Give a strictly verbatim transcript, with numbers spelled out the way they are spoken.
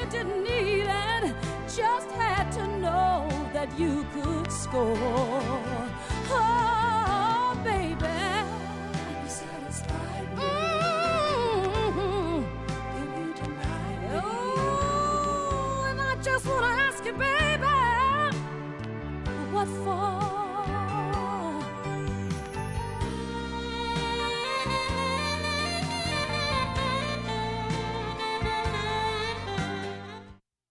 didn't need it, just had to know that you could score. Oh, baby, you satisfied me. Mm-hmm. Then you denied me. Oh, and I just wanna ask you, baby, what for?